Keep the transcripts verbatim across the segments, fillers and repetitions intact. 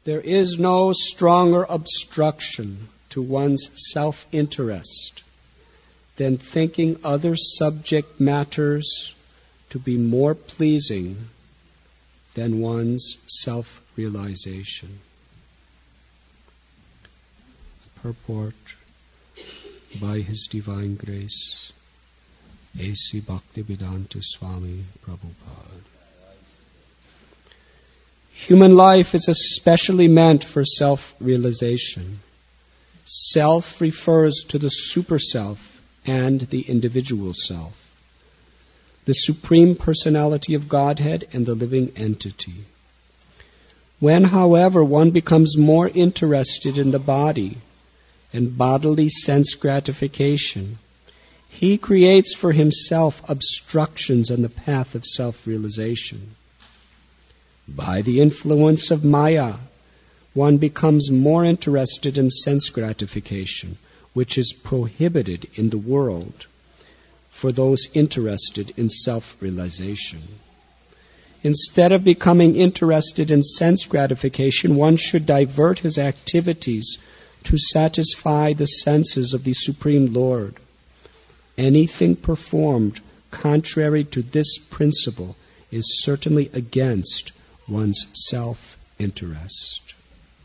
There is no stronger obstruction to one's self-interest than thinking other subject matters to be more pleasing than one's self-realization. Purport by His Divine Grace, A C Bhaktivedanta Swami Prabhupada. Human life is especially meant for self-realization. Self refers to the super-self and the individual self, the Supreme Personality of Godhead and the living entity. When, however, one becomes more interested in the body and bodily sense gratification, he creates for himself obstructions on the path of self-realization. By the influence of Maya, one becomes more interested in sense gratification, which is prohibited in the world for those interested in self-realization. Instead of becoming interested in sense gratification, one should divert his activities to satisfy the senses of the Supreme Lord. Anything performed contrary to this principle is certainly against one's self-interest.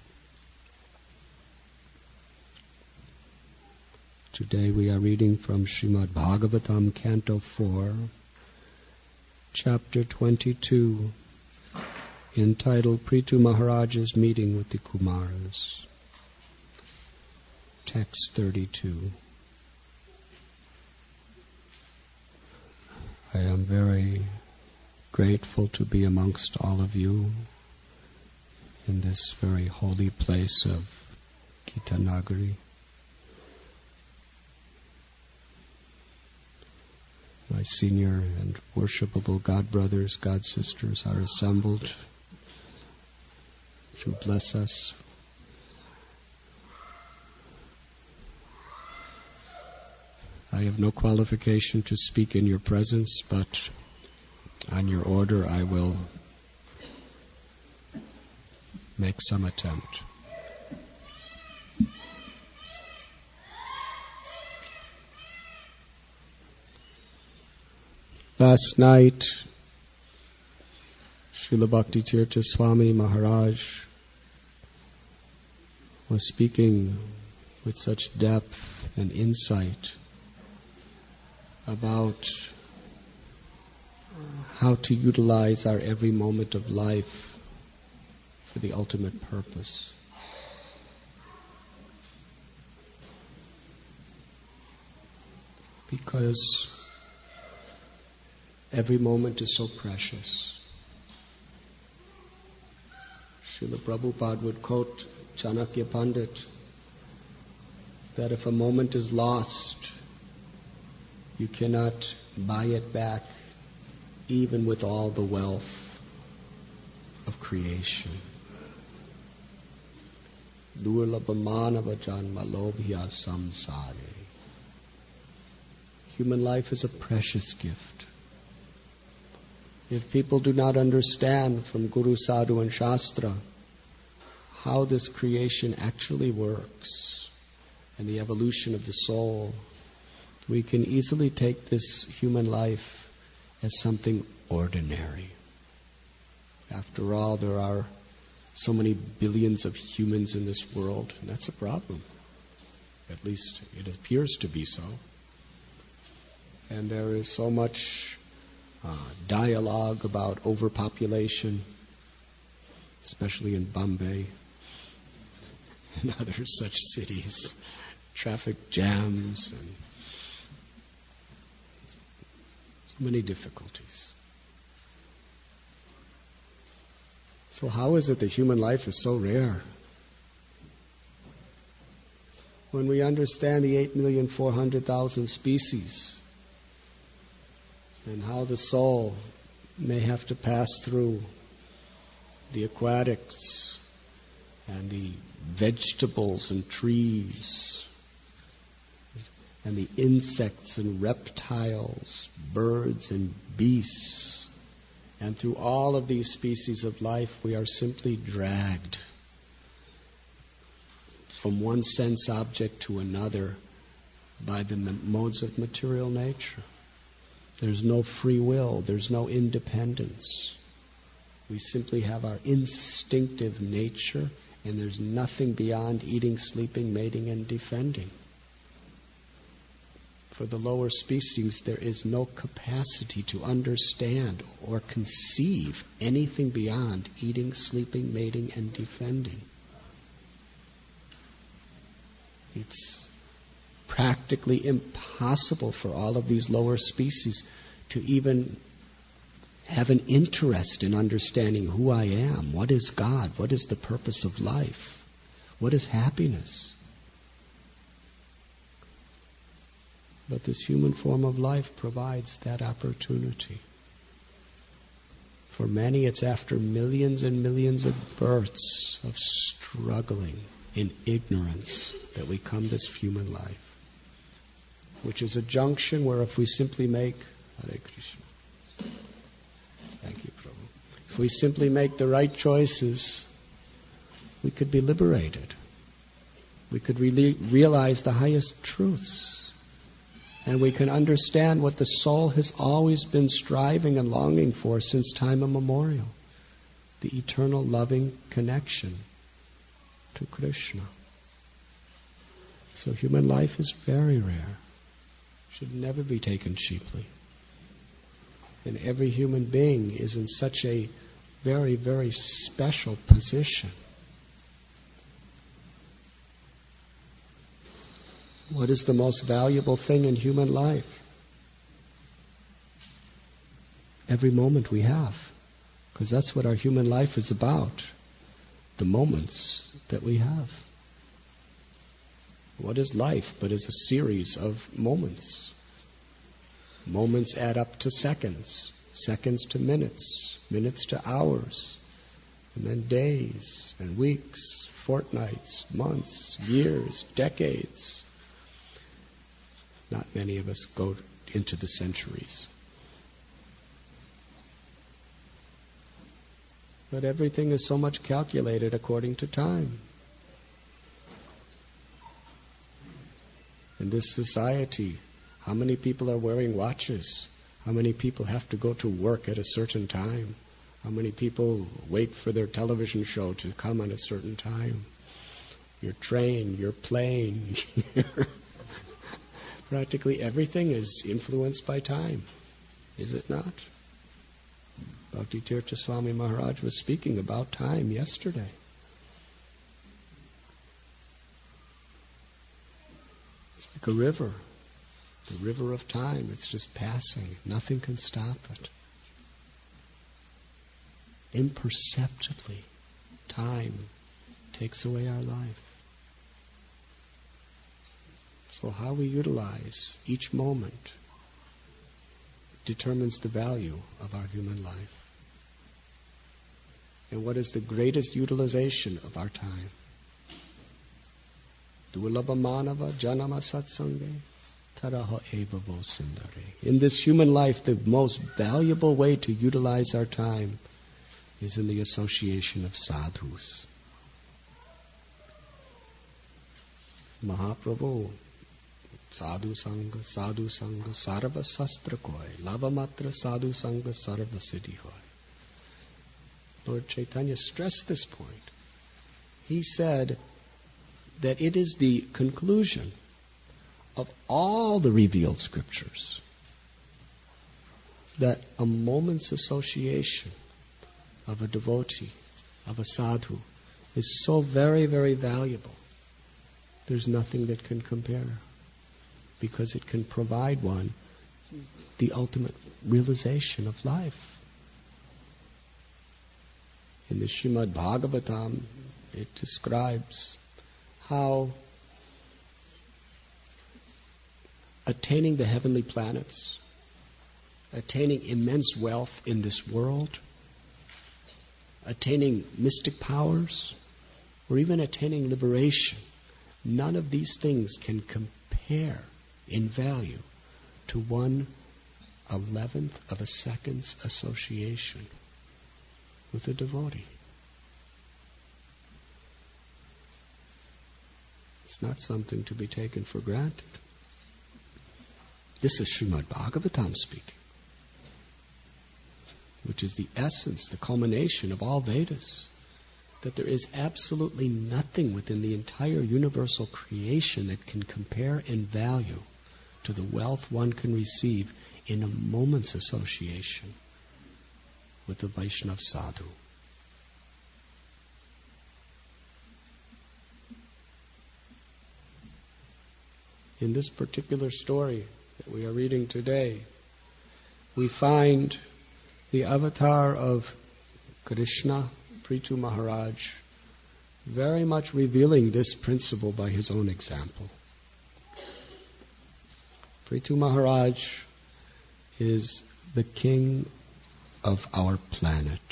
Today we are reading from Srimad Bhagavatam, Canto four, Chapter twenty-two, entitled Prithu Maharaja's Meeting with the Kumaras. Text thirty-two. I am very grateful to be amongst all of you in this very holy place of Gitanagari. My senior and worshipable God brothers, God sisters are assembled to bless us. I have no qualification to speak in your presence, but on your order I will make some attempt. Last night, Srila Bhakti-tirtha Swami Maharaj was speaking with such depth and insight about how to utilize our every moment of life for the ultimate purpose. Because every moment is so precious. Srila Prabhupada would quote Chanakya Pandit that if a moment is lost, you cannot buy it back even with all the wealth of creation. Durlabha manava janma lobhya samsare. Human life is a precious gift. If people do not understand from Guru, Sadhu and Shastra how this creation actually works and the evolution of the soul, we can easily take this human life as something ordinary. After all, there are so many billions of humans in this world, and that's a problem. At least it appears to be so. And there is so much uh, dialogue about overpopulation, especially in Bombay and other such cities, traffic jams and many difficulties. So how is it that human life is so rare? When we understand the eight million four hundred thousand species and how the soul may have to pass through the aquatics and the vegetables and trees and the insects and reptiles, birds and beasts. And through all of these species of life, we are simply dragged from one sense object to another by the modes of material nature. There's no free will. There's no independence. We simply have our instinctive nature, and there's nothing beyond eating, sleeping, mating, and defending. For the lower species, there is no capacity to understand or conceive anything beyond eating, sleeping, mating, and defending. It's practically impossible for all of these lower species to even have an interest in understanding who I am, what is God, what is the purpose of life, what is happiness. But this human form of life provides that opportunity. For many, it's after millions and millions of births of struggling in ignorance that we come this human life, which is a junction where if we simply make Hare Krishna. Thank you, Prabhu. If we simply make the right choices, we could be liberated. We could really realize the highest truths. And we can understand what the soul has always been striving and longing for since time immemorial. The eternal loving connection to Krishna. So human life is very rare. Should never be taken cheaply. And every human being is in such a very, very special position. What is the most valuable thing in human life? Every moment we have. Because that's what our human life is about. The moments that we have. What is life but is a series of moments? Moments add up to seconds. Seconds to minutes. Minutes to hours. And then days and weeks, fortnights, months, years, decades. Not many of us go into the centuries. But everything is so much calculated according to time. In this society, how many people are wearing watches? How many people have to go to work at a certain time? How many people wait for their television show to come at a certain time? Your train, your plane, practically everything is influenced by time, is it not? Bhakti Tirtha Swami Maharaj was speaking about time yesterday. It's like a river, the river of time. It's just passing. Nothing can stop it. Imperceptibly, time takes away our life. So how we utilize each moment determines the value of our human life. And what is the greatest utilization of our time? Dulabha manava janama satsange taraha evavo sindare. In this human life, the most valuable way to utilize our time is in the association of sadhus. Mahaprabhu, sadhu sangha, sadhu sangha, sarva sastra koi, lava matra sadhu sangha, sarva siddhi hoy. Lord Chaitanya stressed this point. He said that it is the conclusion of all the revealed scriptures that a moment's association of a devotee, of a sadhu, is so very, very valuable. There's nothing that can compare, because it can provide one the ultimate realization of life. In the Srimad Bhagavatam, it describes how attaining the heavenly planets, attaining immense wealth in this world, attaining mystic powers, or even attaining liberation, none of these things can compare in value to one eleventh of a second's association with a devotee. It's not something to be taken for granted. This is Srimad Bhagavatam speaking, which is the essence, the culmination of all Vedas. That there is absolutely nothing within the entire universal creation that can compare in value to the wealth one can receive in a moment's association with the Vaishnava sadhu. In this particular story that we are reading today, we find the avatar of Krishna, Prithu Maharaj, very much revealing this principle by his own example. Prithu Maharaj is the king of our planet,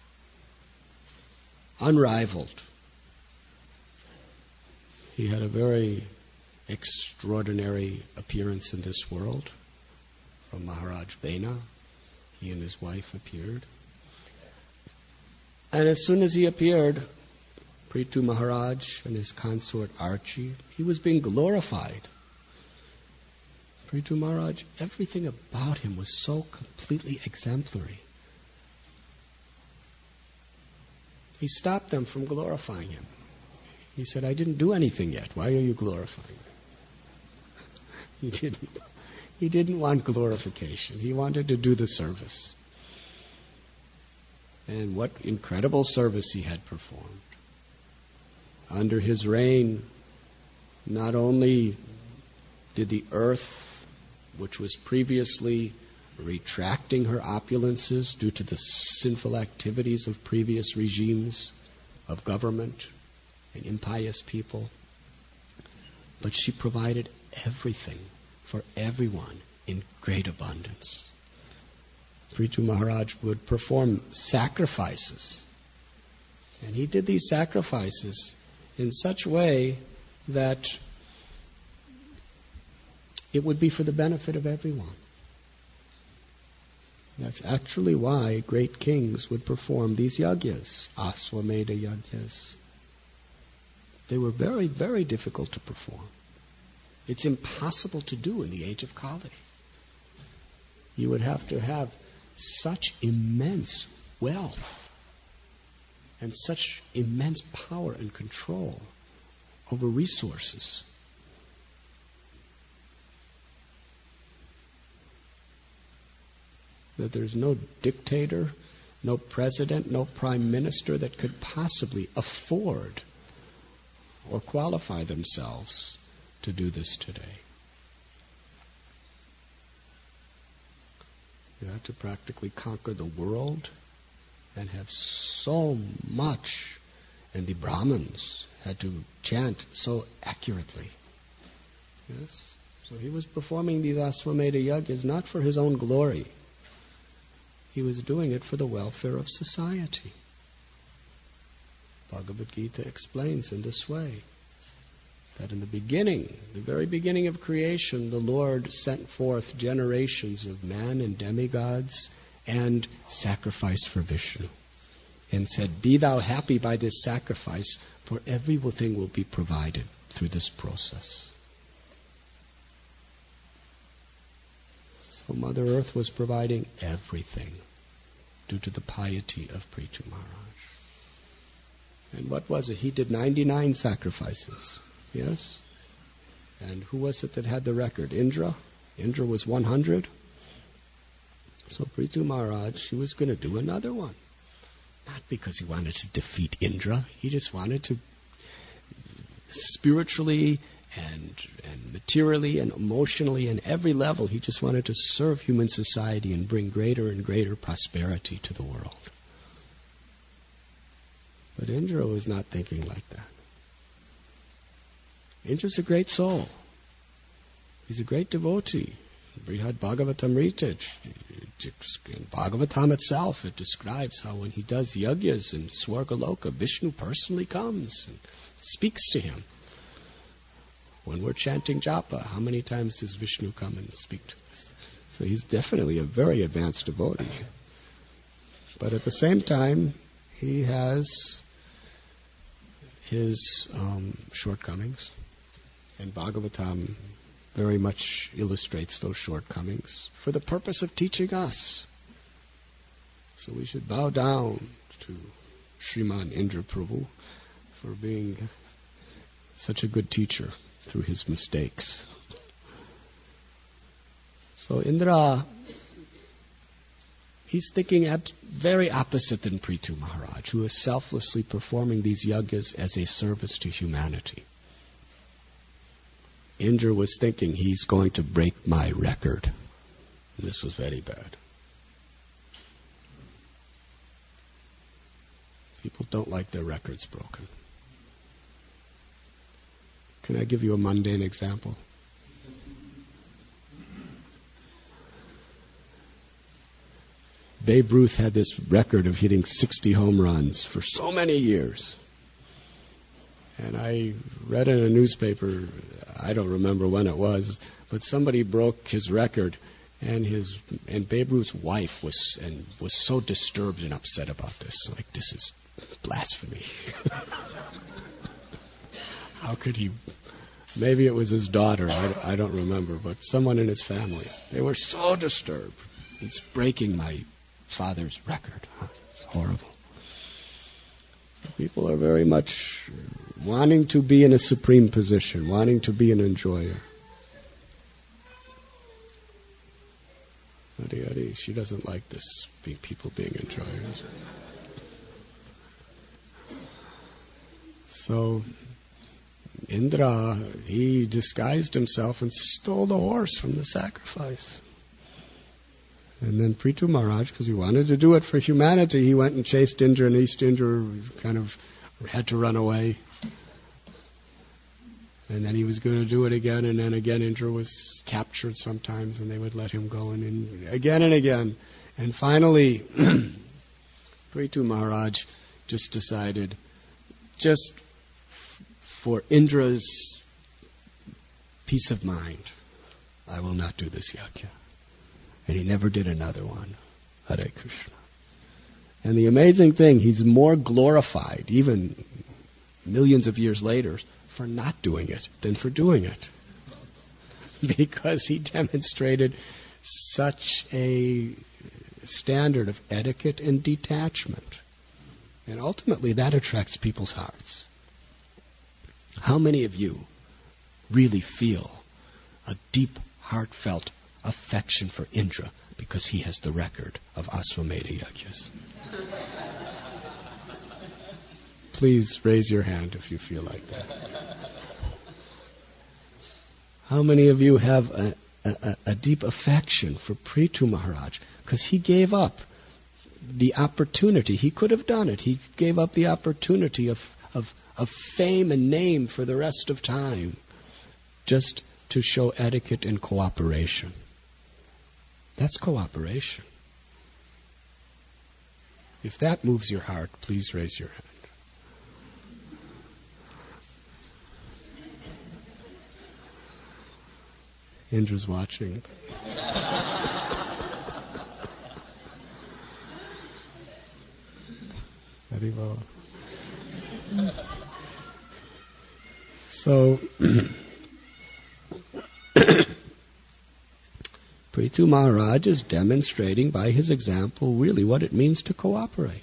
unrivaled. He had a very extraordinary appearance in this world. From Maharaj Vena, he and his wife appeared. And as soon as he appeared, Prithu Maharaj and his consort Archie, he was being glorified. Prithu Maharaj, everything about him was so completely exemplary. He stopped them from glorifying him. He said, I didn't do anything yet. Why are you glorifying me? He didn't. He didn't want glorification. He wanted to do the service. And what incredible service he had performed. Under his reign, not only did the earth, which was previously retracting her opulences due to the sinful activities of previous regimes of government and impious people, but she provided everything for everyone in great abundance. Prithu Maharaj would perform sacrifices. And he did these sacrifices in such a way that it would be for the benefit of everyone. That's actually why great kings would perform these yagyas, Aswamedha yagyas. They were very, very difficult to perform. It's impossible to do in the age of Kali. You would have to have such immense wealth and such immense power and control over resources. That there's no dictator, no president, no prime minister that could possibly afford or qualify themselves to do this today. You have to practically conquer the world and have so much, and the Brahmins had to chant so accurately. Yes? So he was performing these Aswamedha yagyas not for his own glory. He was doing it for the welfare of society. Bhagavad Gita explains in this way that in the beginning, the very beginning of creation, the Lord sent forth generations of man and demigods and sacrifice for Vishnu, and said, be thou happy by this sacrifice, for everything will be provided through this process. So Mother Earth was providing everything due to the piety of Prithu Maharaj. And what was it? He did ninety-nine sacrifices. Yes? And who was it that had the record? Indra? Indra was one hundred. So Prithu Maharaj, he was going to do another one. Not because he wanted to defeat Indra. He just wanted to spiritually and and materially and emotionally and every level, he just wanted to serve human society and bring greater and greater prosperity to the world. But Indra was not thinking like that. Indra's a great soul. He's a great devotee. Brihad Bhagavatamrita, in Bhagavatam itself, it describes how when he does yagyas in Swargaloka, Vishnu personally comes and speaks to him. When we're chanting japa, how many times does Vishnu come and speak to us? So he's definitely a very advanced devotee. But at the same time, he has his um, shortcomings. And Bhagavatam very much illustrates those shortcomings for the purpose of teaching us. So we should bow down to Sriman Indra Prabhu for being such a good teacher through his mistakes. So Indra, he's thinking at very opposite than Prithu Maharaj, who is selflessly performing these yajnas as a service to humanity. Indra was thinking he's going to break my record. This was very bad. People don't like their records broken. Can I give you a mundane example? Babe Ruth had this record of hitting sixty home runs for so many years. And I read in a newspaper, I don't remember when it was, but somebody broke his record, and his and Babe Ruth's wife was and was so disturbed and upset about this. Like, this is blasphemy. How could he? Maybe it was his daughter. I, I don't remember, but someone in his family. They were so disturbed. He's breaking my father's record. It's horrible. People are very much wanting to be in a supreme position, wanting to be an enjoyer. Hari Hari, she doesn't like this, being people being enjoyers. So Indra, he disguised himself and stole the horse from the sacrifice. And then Prithu Maharaj, because he wanted to do it for humanity, he went and chased Indra, and East Indra kind of had to run away. And then he was going to do it again, and then again Indra was captured sometimes, and they would let him go, and in, again and again. And finally, Prithu Maharaj just decided, just for Indra's peace of mind, I will not do this yajna. And he never did another one. Hare Krishna. And the amazing thing, he's more glorified, even millions of years later, for not doing it than for doing it. Because he demonstrated such a standard of etiquette and detachment. And ultimately that attracts people's hearts. How many of you really feel a deep, heartfelt affection for Indra because he has the record of Asvamedha Yajnas? Please raise your hand if you feel like that. How many of you have a, a, a deep affection for Prithu Maharaj because he gave up the opportunity? He could have done it. He gave up the opportunity of, of, of fame and name for the rest of time just to show etiquette and cooperation. That's cooperation. If that moves your heart, please raise your hand. Indra's watching. Very well. So, Prithu Maharaj is demonstrating by his example really what it means to cooperate.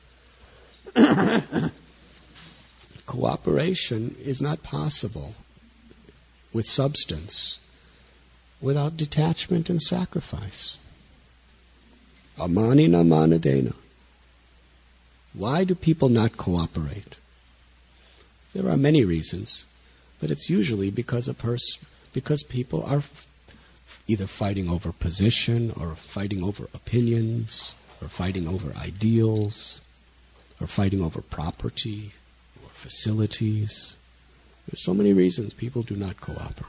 Cooperation is not possible with substance without detachment and sacrifice. Amanina manadena. Why do people not cooperate? There are many reasons, but it's usually because a pers- because people are f- either fighting over position, or fighting over opinions, or fighting over ideals, or fighting over property, or facilities. There's so many reasons people do not cooperate.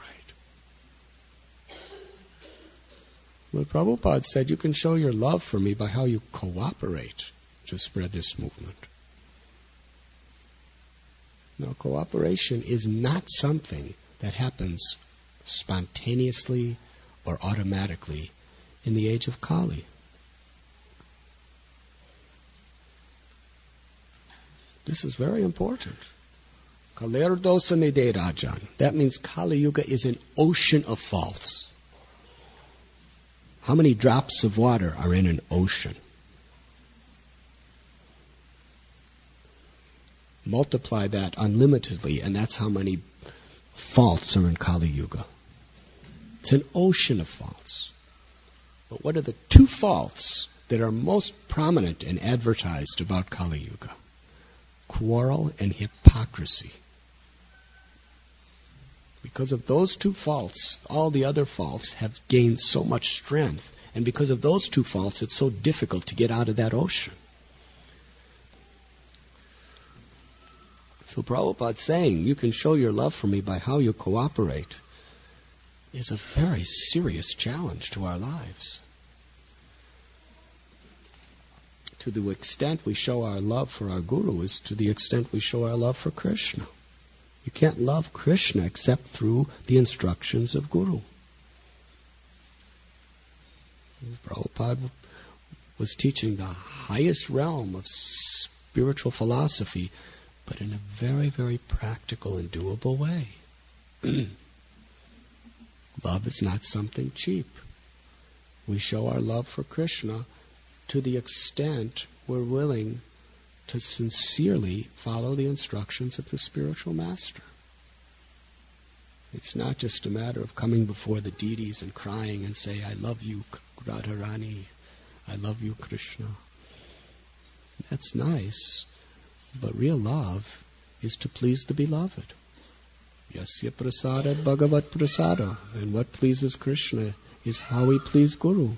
Well, Prabhupada said, you can show your love for me by how you cooperate to spread this movement. Now, cooperation is not something that happens spontaneously or automatically in the age of Kali. This is very important. Kalerdosa nide rajan. That means Kali Yuga is an ocean of faults. How many drops of water are in an ocean? Multiply that unlimitedly, and that's how many faults are in Kali Yuga. It's an ocean of faults. But what are the two faults that are most prominent and advertised about Kali Yuga? Quarrel and hypocrisy. Because of those two faults, all the other faults have gained so much strength. And because of those two faults, it's so difficult to get out of that ocean. So Prabhupada's saying, you can show your love for me by how you cooperate, is a very serious challenge to our lives. To the extent we show our love for our Guru is to the extent we show our love for Krishna. You can't love Krishna except through the instructions of Guru. Prabhupada was teaching the highest realm of spiritual philosophy, but in a very, very practical and doable way. Love is not something cheap. We show our love for Krishna to the extent we're willing to sincerely follow the instructions of the spiritual master. It's not just a matter of coming before the deities and crying and say, I love you, Radharani, I love you, Krishna. That's nice, but real love is to please the beloved. Yasya prasada bhagavat prasada. And what pleases Krishna is how we please Guru.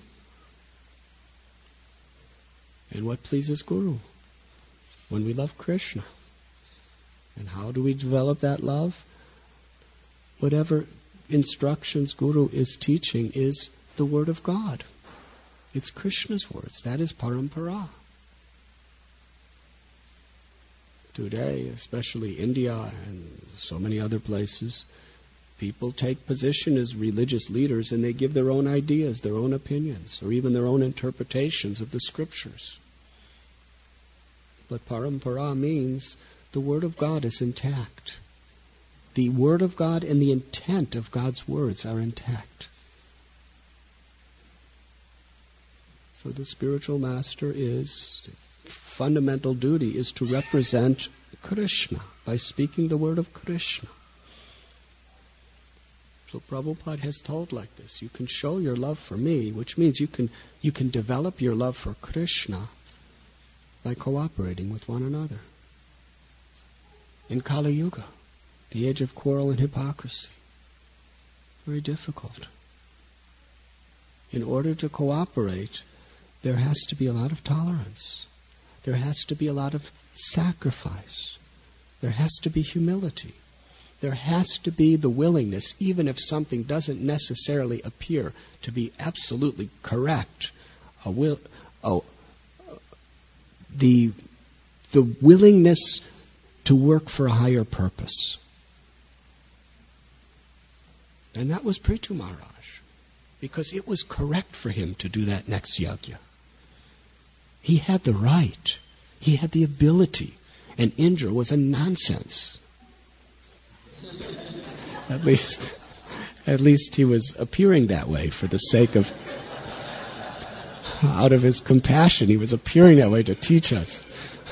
And what pleases Guru? When we love Krishna. And how do we develop that love? Whatever instructions Guru is teaching is the Word of God. It's Krishna's words. That is parampara. Today, especially India and so many other places, people take position as religious leaders and they give their own ideas, their own opinions, or even their own interpretations of the scriptures. But parampara means the Word of God is intact. The Word of God and the intent of God's words are intact. So the spiritual master is, fundamental duty is to represent Krishna by speaking the word of Krishna. So Prabhupada has told like this, you can show your love for me, which means you can you can develop your love for Krishna by cooperating with one another. In Kali Yuga, the age of quarrel and hypocrisy, very difficult. In order to cooperate, there has to be a lot of tolerance. There has to be a lot of sacrifice. There has to be humility. There has to be the willingness, even if something doesn't necessarily appear to be absolutely correct, a will, oh, the, the willingness to work for a higher purpose. And that was Prithu Maharaj, because it was correct for him to do that next yajna. He had the right. He had the ability. And Indra was a nonsense. At least, at least he was appearing that way for the sake of, out of his compassion, he was appearing that way to teach us.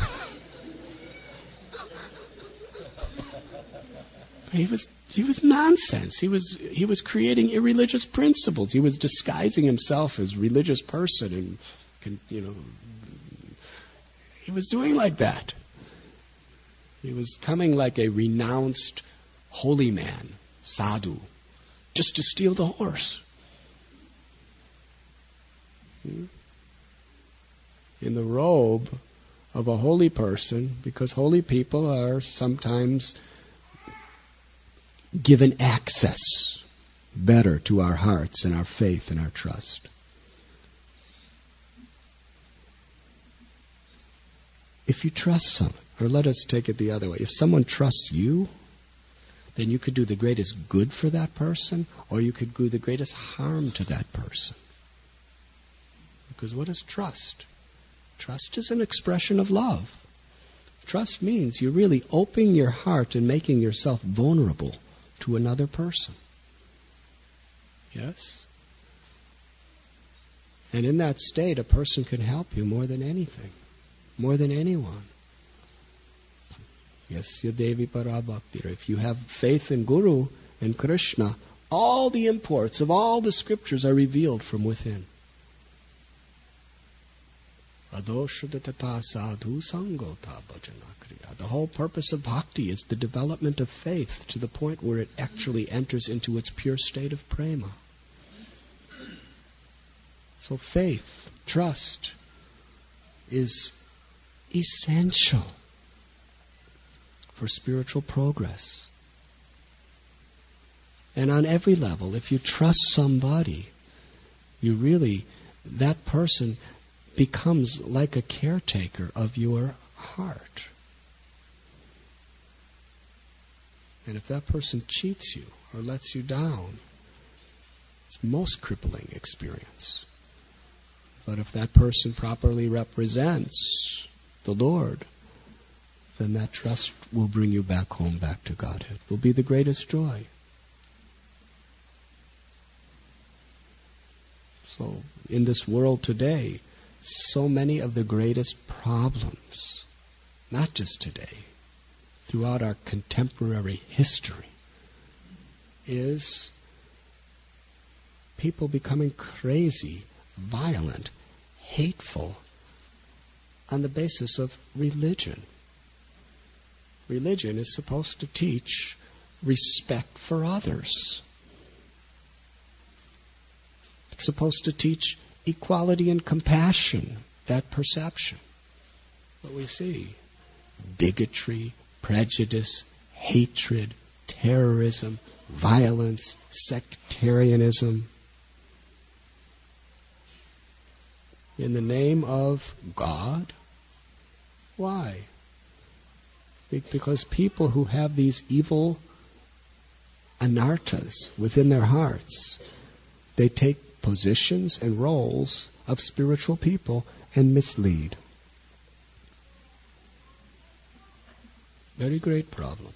He was he was nonsense. He was he was creating irreligious principles. He was disguising himself as a religious person, and you know, he was doing like that. He was coming like a renounced holy man, sadhu, just to steal the horse. In the robe of a holy person, because holy people are sometimes given access better to our hearts and our faith and our trust. If you trust someone, or let us take it the other way, if someone trusts you, then you could do the greatest good for that person, or you could do the greatest harm to that person. Because what is trust? Trust is an expression of love. Trust means you're really opening your heart and making yourself vulnerable to another person. Yes? And in that state, a person can help you more than anything, more than anyone. Yes, Yadevi Parabhakti. If you have faith in Guru and Krishna, all the imports of all the scriptures are revealed from within. The whole purpose of bhakti is the development of faith to the point where it actually enters into its pure state of prema. So faith, trust, is essential for spiritual progress. And on every level, if you trust somebody, you really, that person becomes like a caretaker of your heart. And if that person cheats you or lets you down, it's a most crippling experience. But if that person properly represents the Lord, then that trust will bring you back home, back to Godhead. It will be the greatest joy. So, in this world today, so many of the greatest problems, not just today, throughout our contemporary history, is people becoming crazy, violent, hateful, on the basis of religion. Religion is supposed to teach respect for others. It's supposed to teach equality and compassion, that perception. But we see bigotry, prejudice, hatred, terrorism, violence, sectarianism. In the name of God? Why? Because people who have these evil anarthas within their hearts, they take positions and roles of spiritual people and mislead. Very great problem.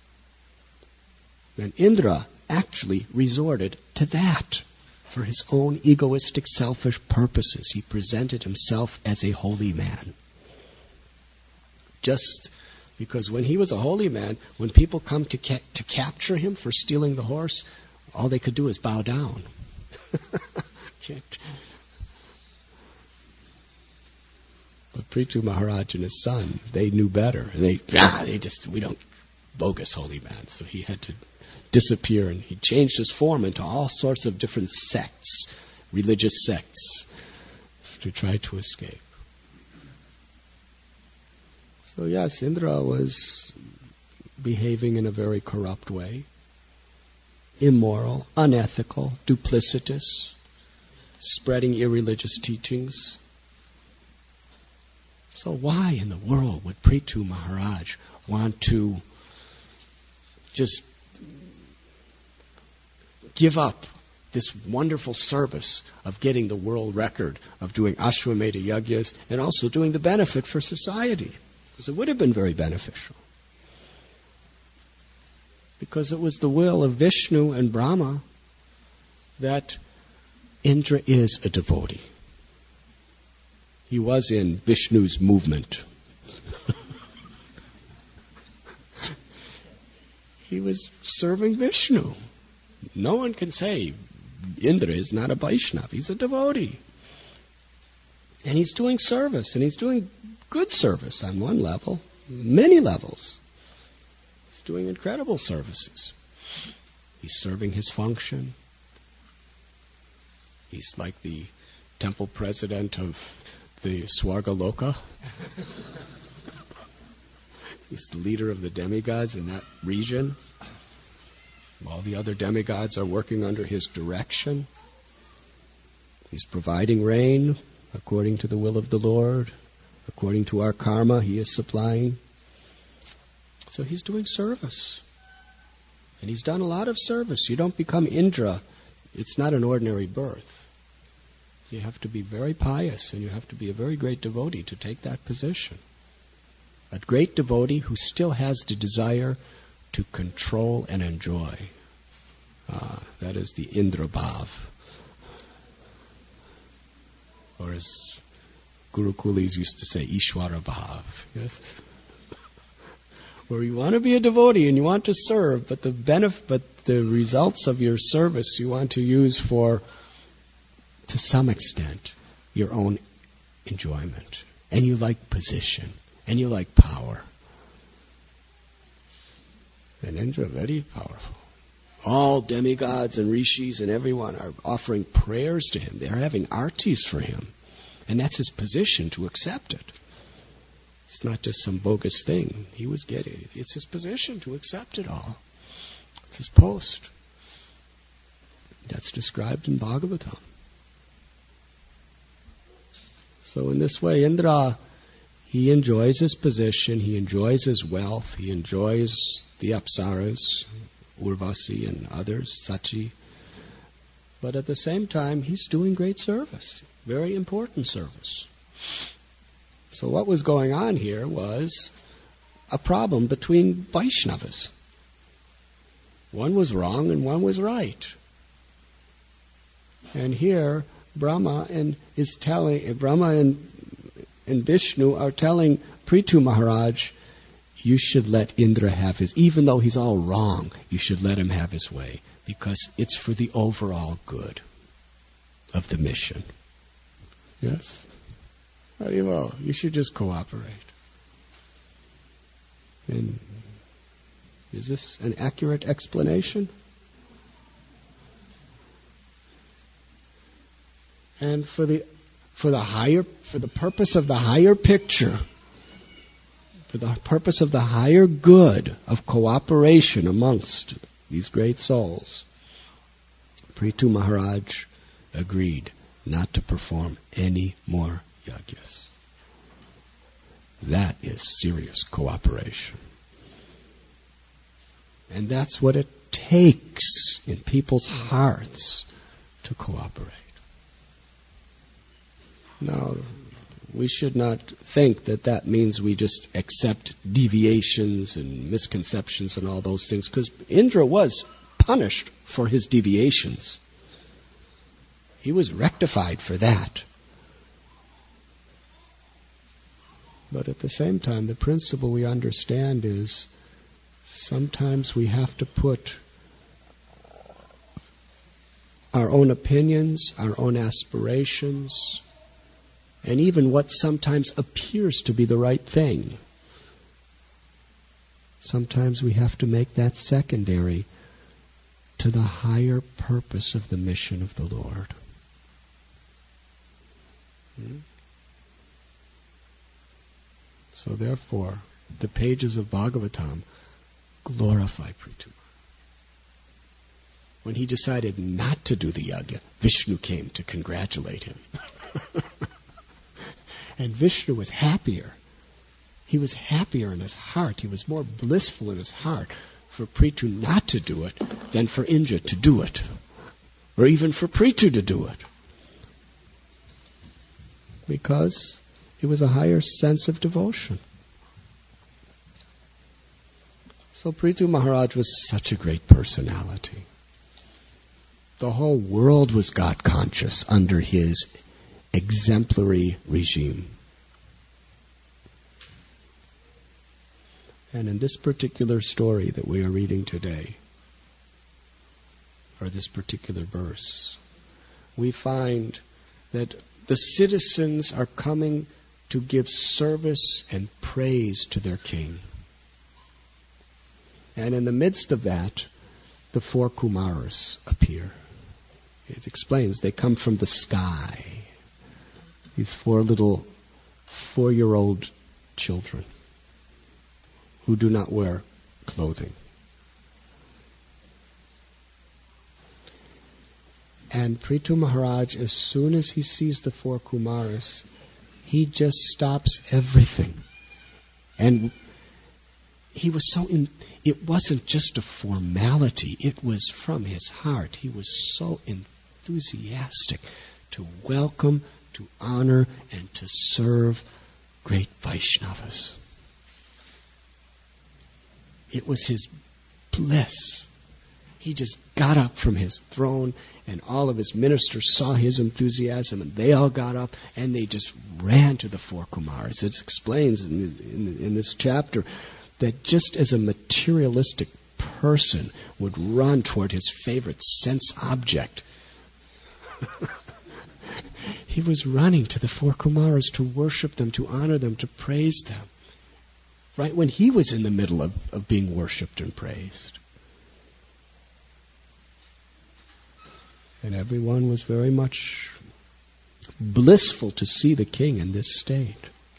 And Indra actually resorted to that for his own egoistic, selfish purposes. He presented himself as a holy man. Just because when he was a holy man, when people come to ca- to capture him for stealing the horse, all they could do is bow down. Can't. But Prithu Maharaj and his son, they knew better. And they, ah, they just, we don't, bogus holy man. So he had to disappear, and he changed his form into all sorts of different sects, religious sects, to try to escape. So yes, Indra was behaving in a very corrupt way, immoral, unethical, duplicitous, spreading irreligious teachings. So why in the world would Prithu Maharaj want to just give up this wonderful service of getting the world record of doing Ashwamedha Yagyas and also doing the benefit for society? Because it would have been very beneficial. Because it was the will of Vishnu and Brahma that Indra is a devotee. He was in Vishnu's movement. He was serving Vishnu. No one can say Indra is not a Vaishnava. He's a devotee. And he's doing service, and he's doing good service on one level, many levels. He's doing incredible services. He's serving his function. He's like the temple president of the Swargaloka. He's the leader of the demigods in that region. All the other demigods are working under his direction. He's providing rain according to the will of the Lord. According to our karma, he is supplying. So he's doing service. And he's done a lot of service. You don't become Indra. It's not an ordinary birth. You have to be very pious, and you have to be a very great devotee to take that position. A great devotee who still has the desire to control and enjoy. Uh, that is the Indra Bhav. Or as Guru Kulis used to say, Ishwara Bhav. Yes? Where you want to be a devotee and you want to serve, but the benefit, but the results of your service you want to use for, to some extent, your own enjoyment. And you like position. And you like power. And Indra, very powerful. All demigods and rishis and everyone are offering prayers to him. They are having artis for him. And that's his position to accept it. It's not just some bogus thing he was getting. It's his position to accept it all. It's his post. That's described in Bhagavatam. So in this way, Indra, he enjoys his position, he enjoys his wealth, he enjoys the Apsaras, Urvasi and others, Sachi. But at the same time, he's doing great service, very important service. So what was going on here was a problem between Vaishnavas. One was wrong and one was right. And here, Brahma and is telling Brahma and and Vishnu are telling Prithu Maharaj, you should let Indra have his, even though he's all wrong, you should let him have his way, because it's for the overall good of the mission. Yes? Very well. You should just cooperate. And is this an accurate explanation? And for the for the higher for the purpose of the higher picture, for the purpose of the higher good of cooperation amongst these great souls, Prithu Maharaj agreed not to perform any more yagyas. That is serious cooperation. And that's what it takes in people's hearts to cooperate. Now, we should not think that that means we just accept deviations and misconceptions and all those things, because Indra was punished for his deviations. He was rectified for that. But at the same time, the principle we understand is sometimes we have to put our own opinions, our own aspirations, and even what sometimes appears to be the right thing. Sometimes we have to make that secondary to the higher purpose of the mission of the Lord. Hmm? So therefore, the pages of Bhagavatam glorify Prithu. When he decided not to do the yajna, Vishnu came to congratulate him. And Vishnu was happier. He was happier in his heart. He was more blissful in his heart for Prithu not to do it than for Indra to do it. Or even for Prithu to do it. Because it was a higher sense of devotion. So Prithu Maharaj was such a great personality. The whole world was God conscious under his exemplary regime. And in this particular story that we are reading today, or this particular verse, we find that the citizens are coming to give service and praise to their king. And in the midst of that, the four Kumaras appear. It explains they come from the sky. These four little four-year-old children who do not wear clothing. And Prithu Maharaj, as soon as he sees the four Kumaras, he just stops everything. And he was so in, it wasn't just a formality, it was from his heart. He was so enthusiastic to welcome, to honor, and to serve great Vaishnavas. It was his bliss. He just got up from his throne, and all of his ministers saw his enthusiasm, and they all got up, and they just ran to the four Kumaras. It explains in, in, in this chapter that just as a materialistic person would run toward his favorite sense object, he was running to the four Kumaras to worship them, to honor them, to praise them, right when he was in the middle of, of being worshipped and praised. And everyone was very much blissful to see the king in this state.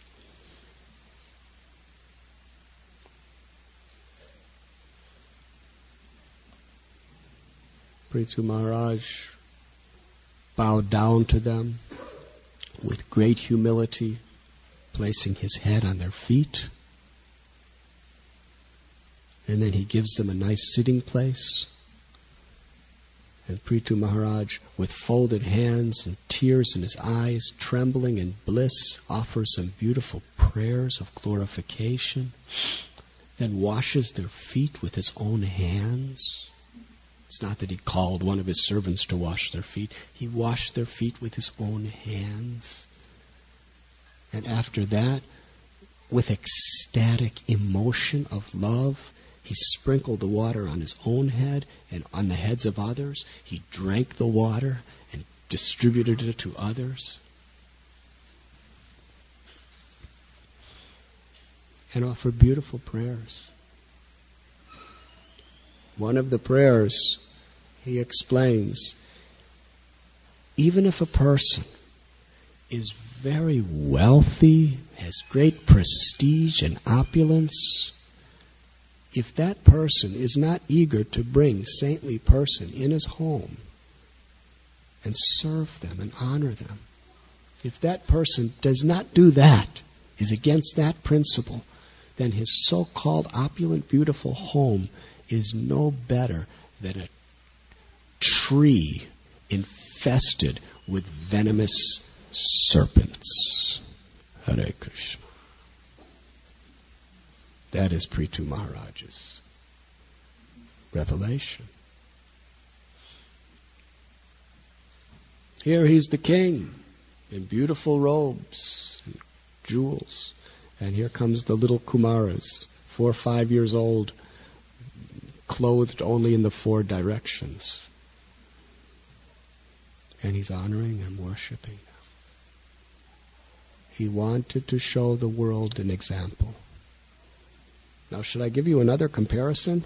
Prithu Maharaj bowed down to them with great humility, placing his head on their feet. And then he gives them a nice sitting place. And Prithu Maharaj, with folded hands and tears in his eyes, trembling in bliss, offers some beautiful prayers of glorification, then washes their feet with his own hands. It's not that he called one of his servants to wash their feet. He washed their feet with his own hands. And after that, with ecstatic emotion of love, he sprinkled the water on his own head and on the heads of others. He drank the water and distributed it to others. And offered beautiful prayers. One of the prayers, he explains, even if a person is very wealthy, has great prestige and opulence, if that person is not eager to bring saintly person in his home and serve them and honor them, if that person does not do that, is against that principle, then his so-called opulent, beautiful home is no better than a tree infested with venomous serpents. Hare Krishna. That is Prithu Maharaj's revelation. Here he's the king in beautiful robes and jewels. And here comes the little Kumaras, four or five years old, clothed only in the four directions. And he's honoring them, worshiping them. He wanted to show the world an example. Now, should I give you another comparison?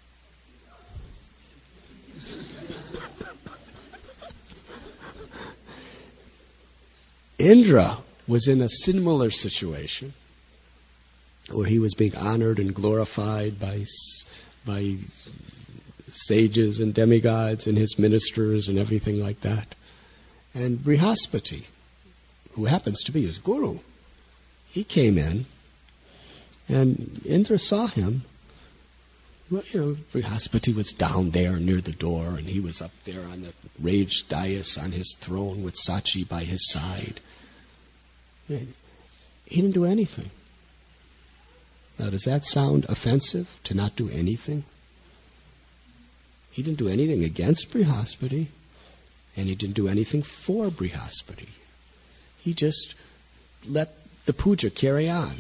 Indra was in a similar situation where he was being honored and glorified by, by sages and demigods and his ministers and everything like that. And Brihaspati, who happens to be his guru, he came in. And Indra saw him. Well, you know, Brihaspati was down there near the door, and he was up there on the raised dais on his throne with Sachi by his side. He didn't do anything. Now, does that sound offensive, to not do anything? He didn't do anything against Brihaspati, and he didn't do anything for Brihaspati. He just let the puja carry on.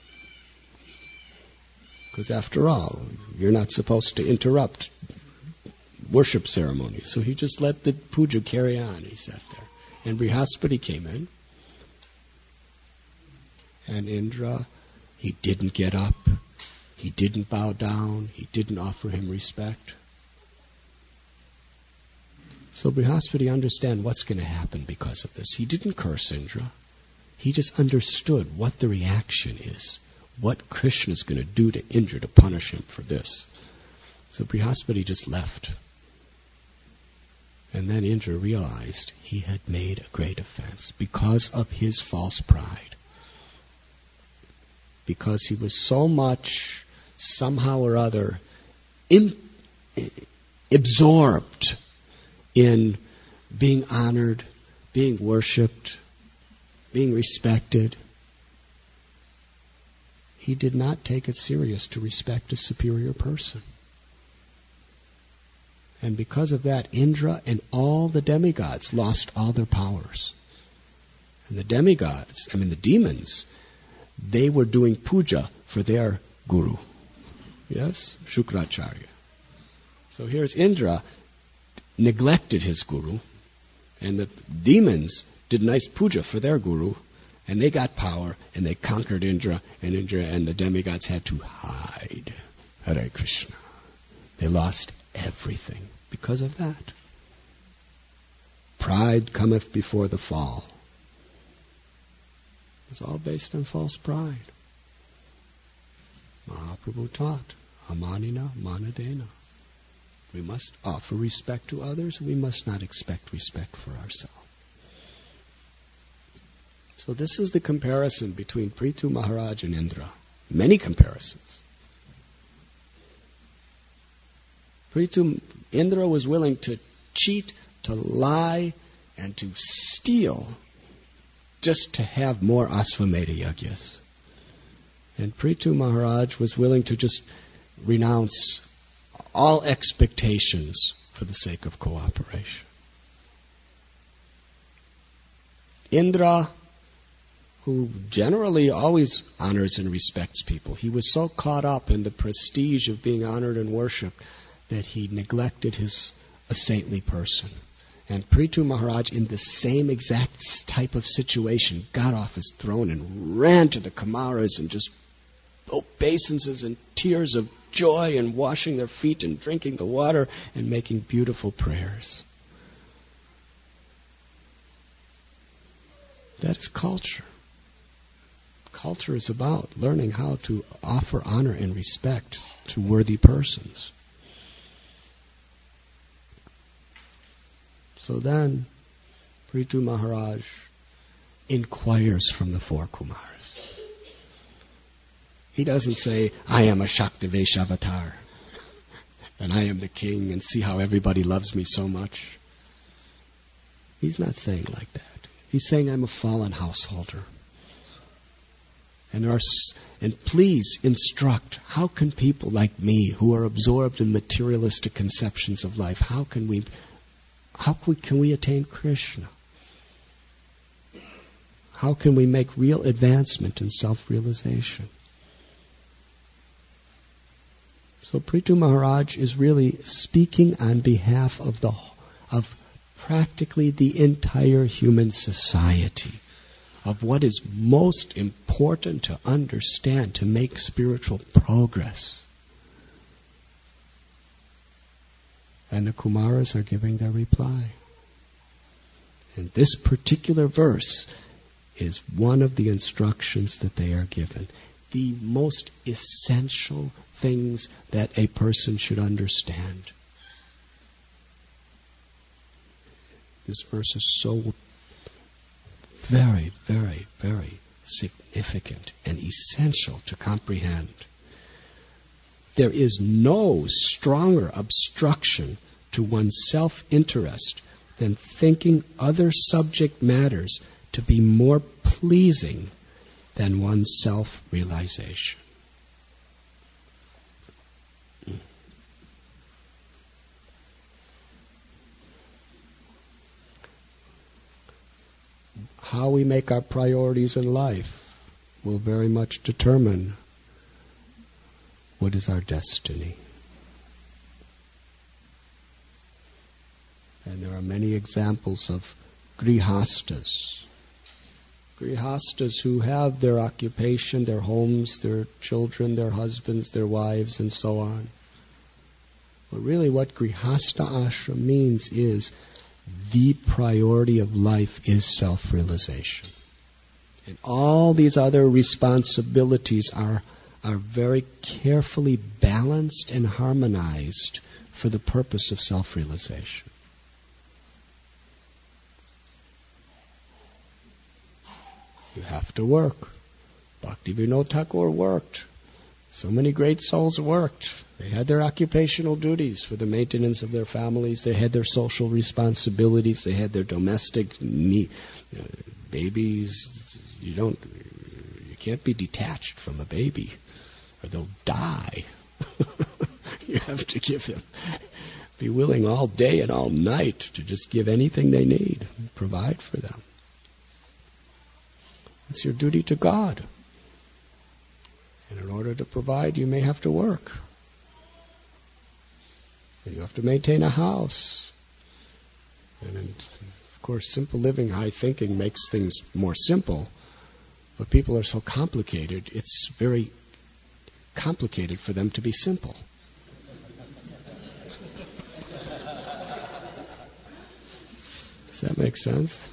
Because after all, you're not supposed to interrupt worship ceremonies. So he just let the puja carry on. He sat there. And Brihaspati came in. And Indra, he didn't get up. He didn't bow down. He didn't offer him respect. So Brihaspati understand what's going to happen because of this. He didn't curse Indra. He just understood what the reaction is. What Krishna is going to do to Indra to punish him for this. So Brihaspati just left. And then Indra realized he had made a great offense because of his false pride. Because he was so much, somehow or other, in, absorbed in being honored, being worshipped, being respected. he did not take it serious to respect a superior person. And because of that, Indra and all the demigods lost all their powers. And the demigods, I mean the demons, they were doing puja for their guru. Yes? Shukracharya. So here's Indra, neglected his guru, and the demons did nice puja for their guru, and they got power, and they conquered Indra, and Indra and the demigods had to hide. Hare Krishna. They lost everything because of that. Pride cometh before the fall. It's all based on false pride. Mahaprabhu taught, amanina manadena. We must offer respect to others. We must not expect respect for ourselves. So this is the comparison between Prithu Maharaj and Indra. Many comparisons. Prithu, Indra was willing to cheat, to lie, and to steal just to have more Asvamedha Yagyas. And Prithu Maharaj was willing to just renounce all expectations for the sake of cooperation. Indra, who generally always honors and respects people, he was so caught up in the prestige of being honored and worshipped that he neglected his a saintly person. And Prithu Maharaj, in the same exact type of situation, got off his throne and ran to the Kumaras and just obeisances and tears of joy and washing their feet and drinking the water and making beautiful prayers. That's culture. Culture is about learning how to offer honor and respect to worthy persons. So then, Prithu Maharaj inquires from the four Kumaras. He doesn't say, I am a Shaktivesh avatar, and I am the king, and see how everybody loves me so much. He's not saying like that. He's saying, I'm a fallen householder. And, our, and please instruct, how can people like me, who are absorbed in materialistic conceptions of life, how can we, how can we, can we attain Krishna? How can we make real advancement in self-realization? So Prithu Maharaj is really speaking on behalf of the of practically the entire human society, of what is most important to understand to make spiritual progress. And the Kumaras are giving their reply. And this particular verse is one of the instructions that they are given. The most essential things that a person should understand. This verse is so very, very, very significant and essential to comprehend. There is no stronger obstruction to one's self-interest than thinking other subject matters to be more pleasing than one's self-realization. How we make our priorities in life will very much determine what is our destiny. And there are many examples of grihastas. Grihastas who have their occupation, their homes, their children, their husbands, their wives, and so on. But really what grihasta ashram means is the priority of life is self-realization. And all these other responsibilities are, are very carefully balanced and harmonized for the purpose of self-realization. You have to work. Bhaktivinoda Thakur worked. So many great souls worked. They had their occupational duties for the maintenance of their families. They had their social responsibilities. They had their domestic need. You know, babies, you don't, you can't be detached from a baby, or they'll die. You have to give them, be willing all day and all night to just give anything they need, provide for them. It's your duty to God. And in order to provide, you may have to work. And you have to maintain a house. And in, of course, simple living, high thinking makes things more simple. But people are so complicated, it's very complicated for them to be simple. Does that make sense?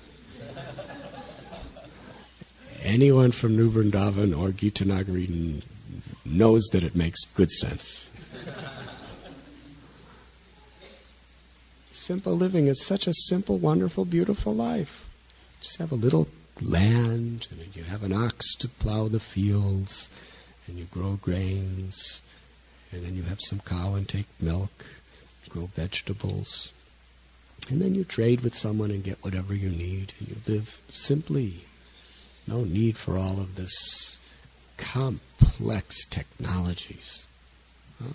Anyone from New Vrindavan or Gita Nagari knows that it makes good sense. Simple living is such a simple, wonderful, beautiful life. Just have a little land, and you have an ox to plow the fields, and you grow grains, and then you have some cow and take milk, grow vegetables, and then you trade with someone and get whatever you need, and you live simply. No need for all of this complex technologies. Huh?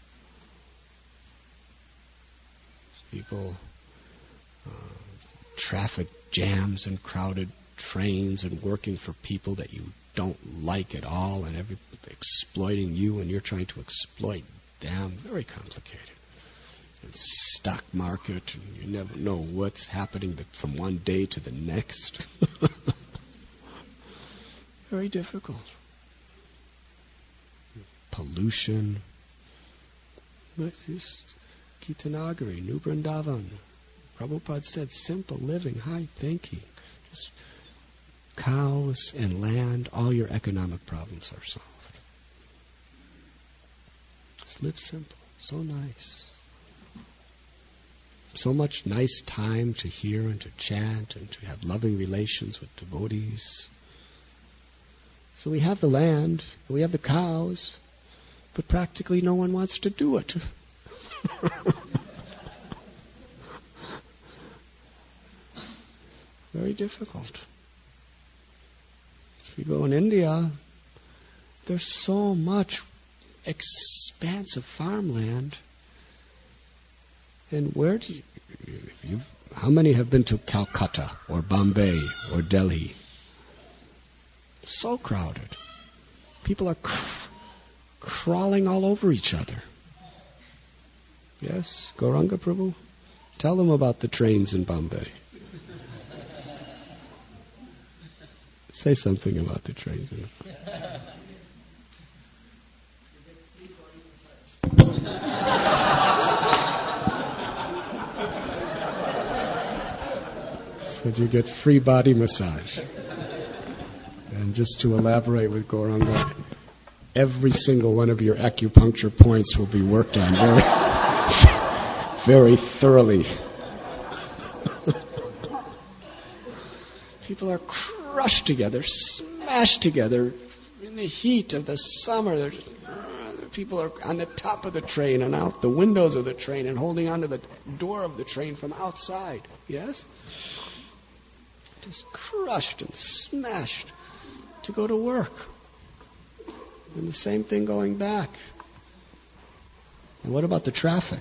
People, uh, traffic jams and crowded trains and working for people that you don't like at all and every, exploiting you and you're trying to exploit them. Very complicated. And stock market, and you never know what's happening from one day to the next. Very difficult. Pollution. But just Gita Nagari, New Vrindavan. Prabhupada said simple living, high thinking. Just cows and land, all your economic problems are solved. Just live simple. So nice. So much nice time to hear and to chant and to have loving relations with devotees. So we have the land, we have the cows, but practically no one wants to do it. Very difficult. If you go in India, there's so much expansive farmland. And where do you, if you've, how many have been to Calcutta or Bombay or Delhi? So crowded. People are cr- crawling all over each other. Yes, Gauranga Prabhu? Tell them about the trains in Bombay. Say something about the trains in Said you get free body massage. And just to elaborate with Gauranga, every single one of your acupuncture points will be worked on very, very thoroughly. People are crushed together, smashed together in the heat of the summer. There's, uh, people are on the top of the train and out the windows of the train and holding onto the door of the train from outside. Yes? Just crushed and smashed to go to work. And the same thing going back. And what about the traffic?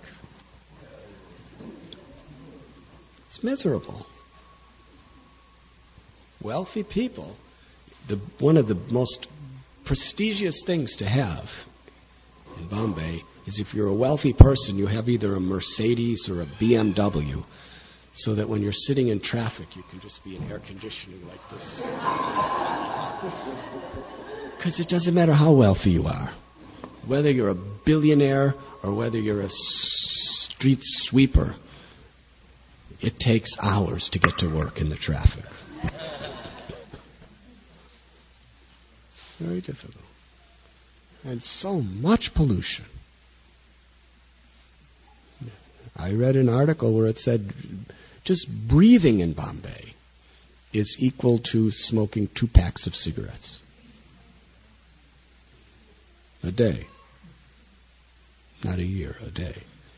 It's miserable. Wealthy people, the, one of the most prestigious things to have in Bombay is if you're a wealthy person, you have either a Mercedes or a B M W, so that when you're sitting in traffic, you can just be in air conditioning like this. Because it doesn't matter how wealthy you are. Whether you're a billionaire or whether you're a street sweeper, it takes hours to get to work in the traffic. Very difficult. And so much pollution. I read an article where it said just breathing in Bombay is equal to smoking two packs of cigarettes a day. Not a year, a day.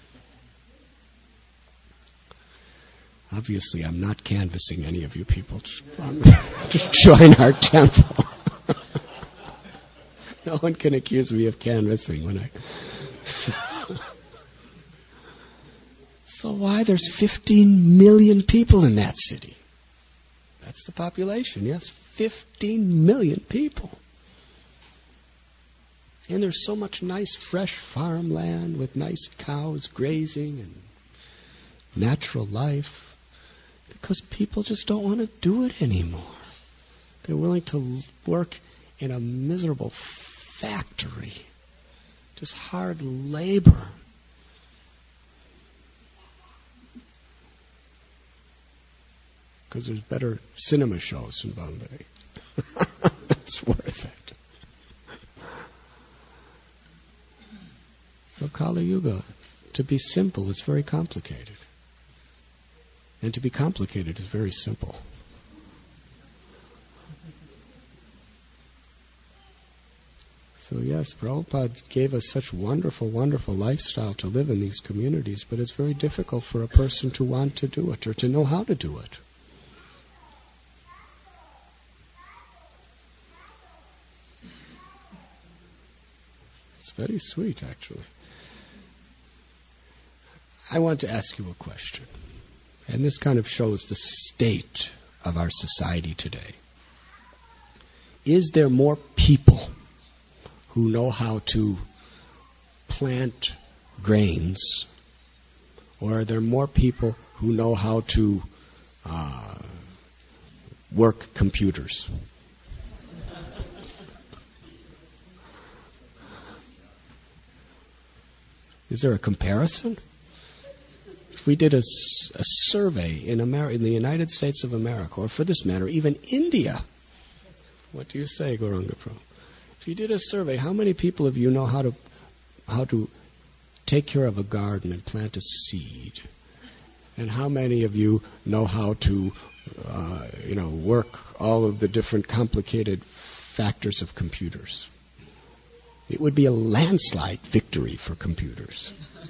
Obviously, I'm not canvassing any of you people to, um, to join our temple. No one can accuse me of canvassing when I... So why? There's fifteen million people in that city. That's the population, yes. fifteen million people. And there's so much nice fresh farmland with nice cows grazing and natural life because people just don't want to do it anymore. They're willing to work in a miserable factory, just hard labor. Because there's better cinema shows in Bombay. That's worth it. So Kali Yuga, to be simple is very complicated. And to be complicated is very simple. So yes, Prabhupada gave us such wonderful, wonderful lifestyle to live in these communities, but it's very difficult for a person to want to do it or to know how to do it. It's very sweet, actually. I want to ask you a question, and this kind of shows the state of our society today. Is there more people who know how to plant grains, or are there more people who know how to uh, work computers? Is there a comparison? If we did a, a survey in, Amer- in the United States of America, or for this matter, even India, what do you say, Gauranga Prabhu? If you did a survey, how many people of you know how to how to take care of a garden and plant a seed? And how many of you know how to, uh, you know, work all of the different complicated factors of computers? It would be a landslide victory for computers.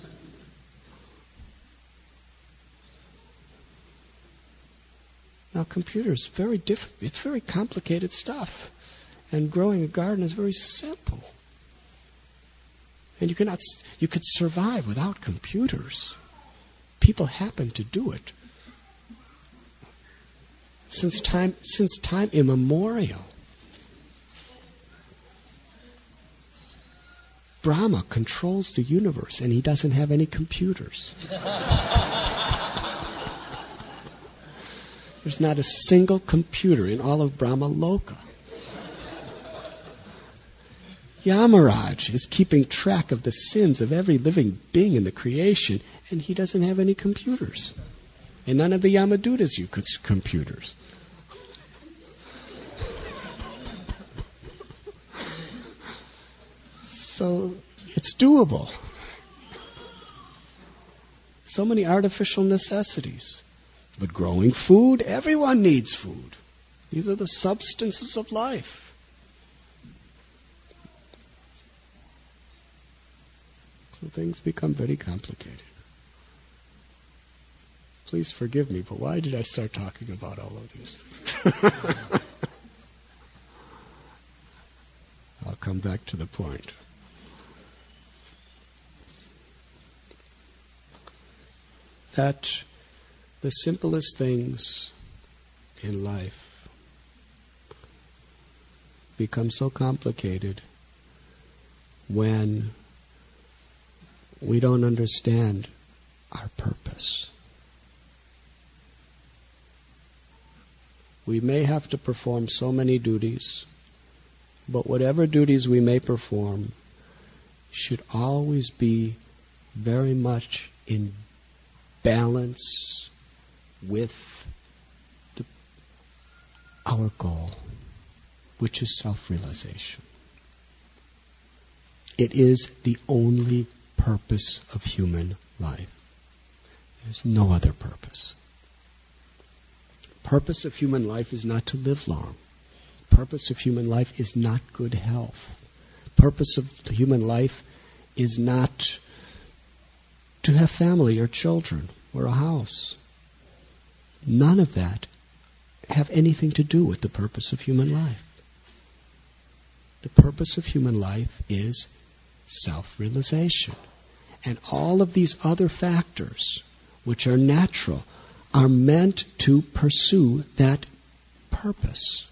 Now, computers, very different. It's very complicated stuff. And growing a garden is very simple. And you cannot, you could survive without computers. People happen to do it. Since time, since time immemorial. Brahma controls the universe and he doesn't have any computers. There's not a single computer in all of Brahma Loka. Yamaraj is keeping track of the sins of every living being in the creation, and he doesn't have any computers. And none of the Yamadutas use computers. So it's doable. So many artificial necessities. But growing food, everyone needs food. These are the substances of life. So things become very complicated. Please forgive me, but why did I start talking about all of this? I'll come back to the point. That the simplest things in life become so complicated when we don't understand our purpose. We may have to perform so many duties, but whatever duties we may perform should always be very much in balance with the, our goal, which is self-realization. It is the only purpose of human life. There's no other purpose. Purpose of human life is not to live long. Purpose of human life is not good health. Purpose of human life is not to have family or children or a house. None of that have anything to do with the purpose of human life. The purpose of human life is self-realization. And all of these other factors, which are natural, are meant to pursue that purpose.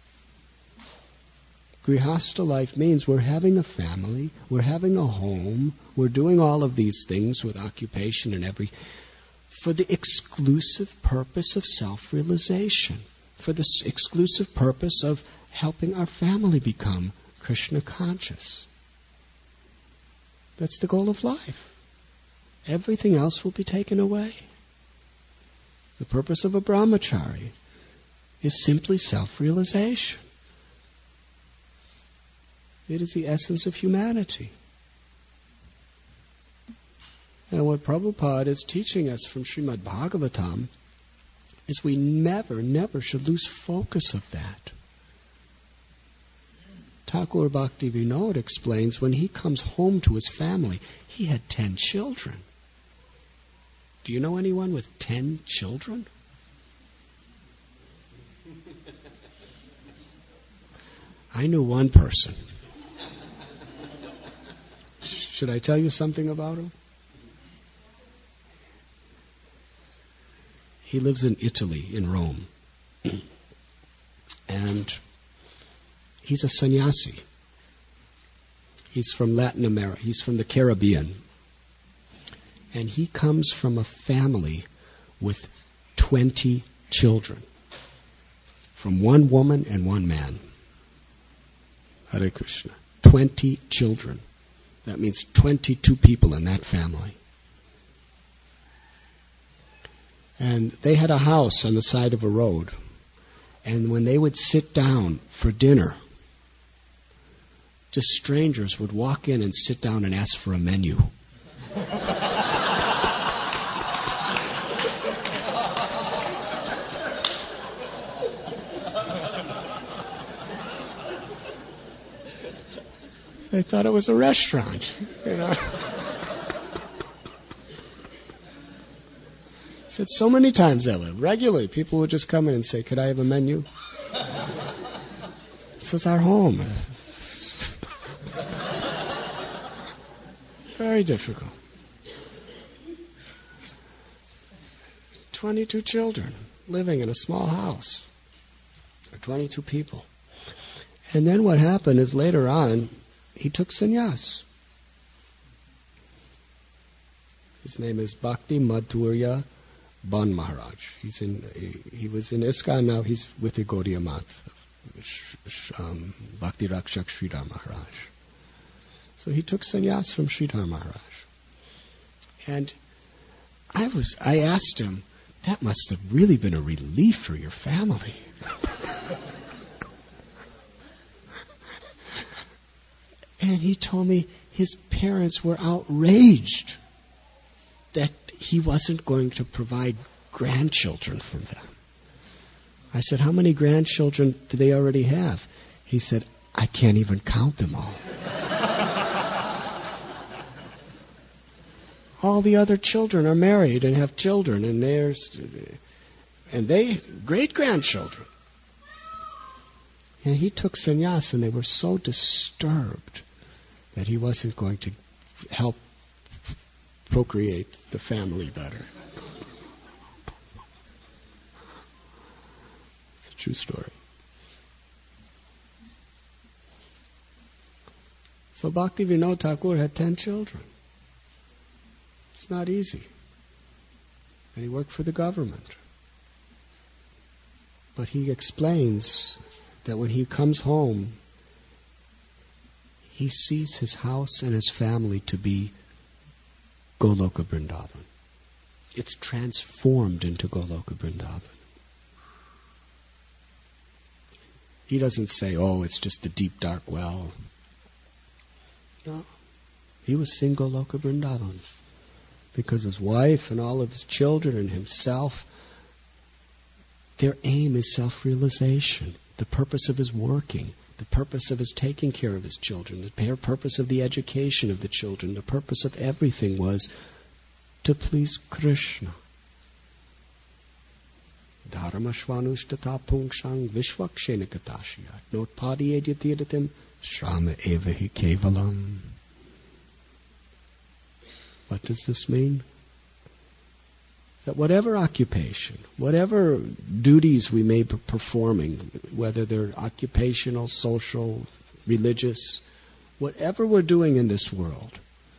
Grihastha life means we're having a family, we're having a home, we're doing all of these things with occupation and every, for the exclusive purpose of self-realization, for the exclusive purpose of helping our family become Krishna conscious. That's the goal of life. Everything else will be taken away. The purpose of a brahmachari is simply self-realization. It is the essence of humanity. And what Prabhupada is teaching us from Srimad Bhagavatam is we never, never should lose focus of that. Thakur Bhakti Vinod explains when he comes home to his family, he had ten children. Do you know anyone with ten children? I knew one person. Should I tell you something about him? He lives in Italy, in Rome. And he's a sannyasi. He's from Latin America. He's from the Caribbean. And he comes from a family with twenty children. From one woman and one man. Hare Krishna. Twenty children. That means twenty-two people in that family. And they had a house on the side of a road. And when they would sit down for dinner, just strangers would walk in and sit down and ask for a menu. They thought it was a restaurant, you know. Said so many times that way. Regularly, people would just come in and say, "Could I have a menu?" This is our home. Very difficult. Twenty-two children living in a small house. Or twenty-two people. And then what happened is later on, he took sannyas. His name is Bhakti Madhurya Ban Maharaj. He's in. He, he was in ISKCON, now he's with the Gaudiya Math, um, Bhakti Rakshak Sridhar Maharaj. So he took sannyas from Sridhar Maharaj. And I was. I asked him, that must have really been a relief for your family. And he told me his parents were outraged that he wasn't going to provide grandchildren for them. I said, how many grandchildren do they already have? He said, I can't even count them all. All the other children are married and have children, and there's, and they great-grandchildren. And he took sannyas, and they were so disturbed that he wasn't going to help procreate the family better. It's a true story. So Bhakti Vinod Thakur had ten children. It's not easy. And he worked for the government. But he explains that when he comes home, he sees his house and his family to be Goloka Vrindavan. It's transformed into Goloka Vrindavan. He doesn't say, oh, it's just the deep dark well. No. He was seeing Goloka Vrindavan. Because his wife and all of his children and himself, their aim is self-realization. The purpose of his working, the purpose of his taking care of his children, the purpose of the education of the children, the purpose of everything was to please Krishna. Dharmashvanushtata pungshang vishvakshenakatashya notpadi edyatirtim Shrama eva hi kevalam. What does this mean? That whatever occupation, whatever duties we may be performing, whether they're occupational, social, religious, whatever we're doing in this world,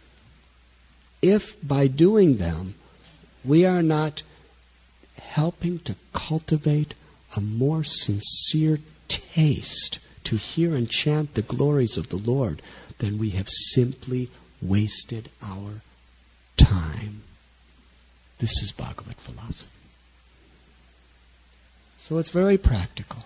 if by doing them we are not helping to cultivate a more sincere taste to hear and chant the glories of the Lord, then we have simply wasted our time. This is Bhagavat philosophy. So it's very practical.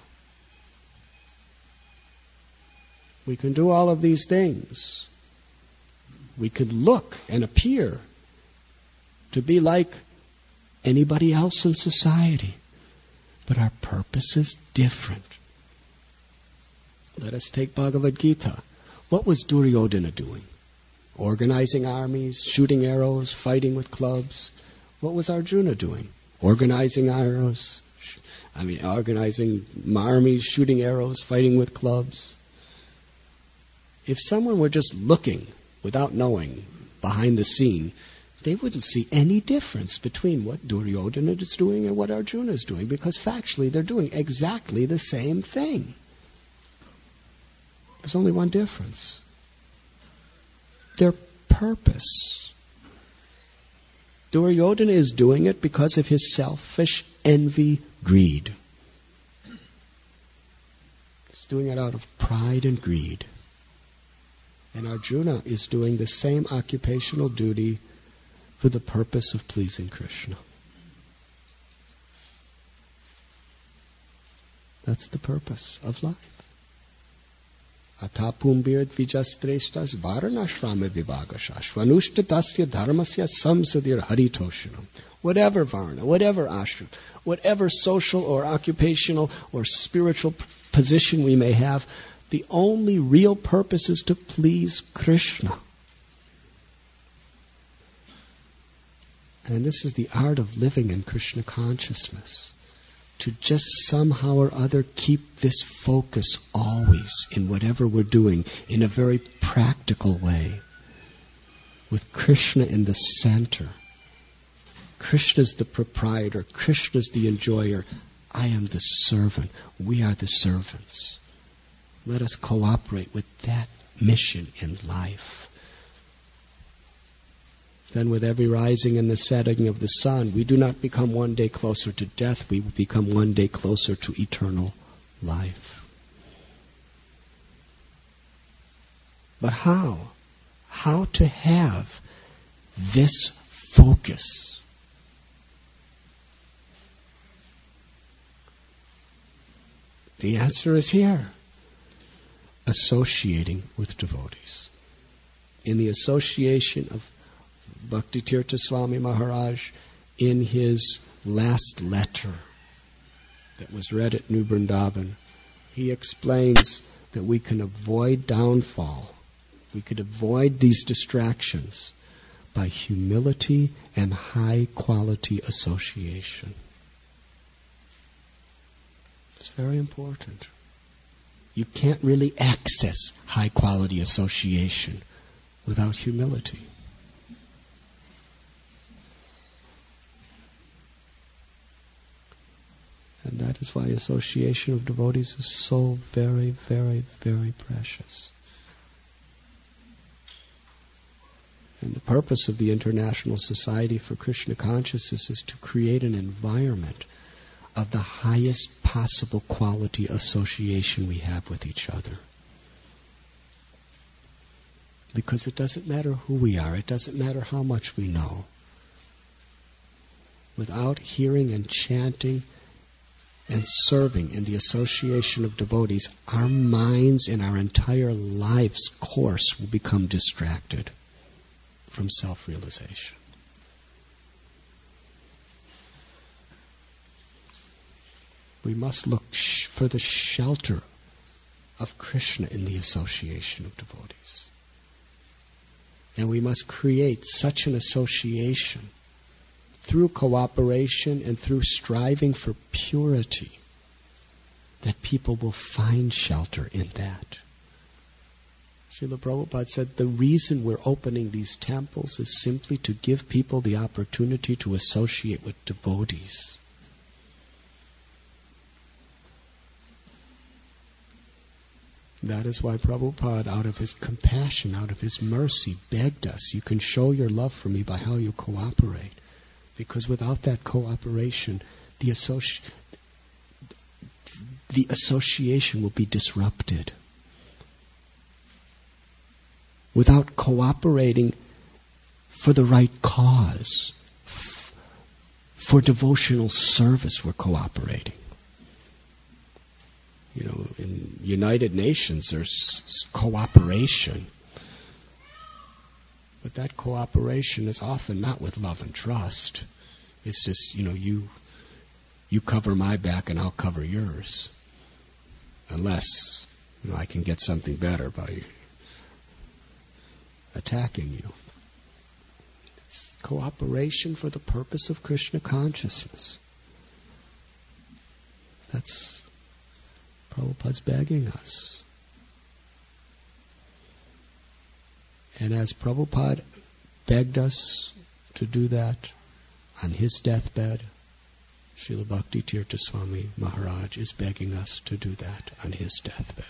We can do all of these things. We could look and appear to be like anybody else in society, but our purpose is different. Let us take Bhagavad Gita. What was Duryodhana doing? Organizing armies, shooting arrows, fighting with clubs. What was Arjuna doing? Organizing arrows, I mean, organizing armies, shooting arrows, fighting with clubs. If someone were just looking, without knowing, behind the scene, they wouldn't see any difference between what Duryodhana is doing and what Arjuna is doing, because factually they're doing exactly the same thing. There's only one difference. Their purpose. Duryodhana is doing it because of his selfish envy, greed. He's doing it out of pride and greed. And Arjuna is doing the same occupational duty for the purpose of pleasing Krishna. That's the purpose of life. Atapumbir dvijastreshtas varanashrama vivagashas vanushtatasya dharmasya samsadir haritoshanam. Whatever varna, whatever ashram, whatever social or occupational or spiritual p- position we may have, the only real purpose is to please Krishna. And this is the art of living in Krishna consciousness. To just somehow or other keep this focus always in whatever we're doing in a very practical way. With Krishna in the center. Krishna's the proprietor. Krishna's the enjoyer. I am the servant. We are the servants. Let us cooperate with that mission in life. Then with every rising and the setting of the sun, we do not become one day closer to death, we become one day closer to eternal life. But how? How to have this focus? The answer is here. Associating with devotees. In the association of Bhaktitirtha Swami Maharaj, in his last letter that was read at New Vrindavan, he explains that we can avoid downfall, we could avoid these distractions by humility and high quality association. It's very important. You can't really access high quality association without humility. And that is why association of devotees is so very, very, very precious. And the purpose of the International Society for Krishna Consciousness is to create an environment of the highest possible quality association we have with each other. Because it doesn't matter who we are, it doesn't matter how much we know. Without hearing and chanting and serving in the association of devotees, our minds and our entire life's course will become distracted from self-realization. We must look sh- for the shelter of Krishna in the association of devotees. And we must create such an association through cooperation and through striving for purity, that people will find shelter in that. Srila Prabhupada said the reason we're opening these temples is simply to give people the opportunity to associate with devotees. That is why Prabhupada, out of his compassion, out of his mercy, begged us, you can show your love for me by how you cooperate. Because without that cooperation, the, associ- the association will be disrupted. Without cooperating for the right cause, f- for devotional service, we're cooperating. You know, in United Nations, there's cooperation. But that cooperation is often not with love and trust. It's just, you know, you you cover my back and I'll cover yours. Unless, you know, I can get something better by attacking you. It's cooperation for the purpose of Krishna consciousness. That's Prabhupada's begging us. And as Prabhupada begged us to do that on his deathbed, Srila Bhakti Tirtha Swami Maharaj is begging us to do that on his deathbed.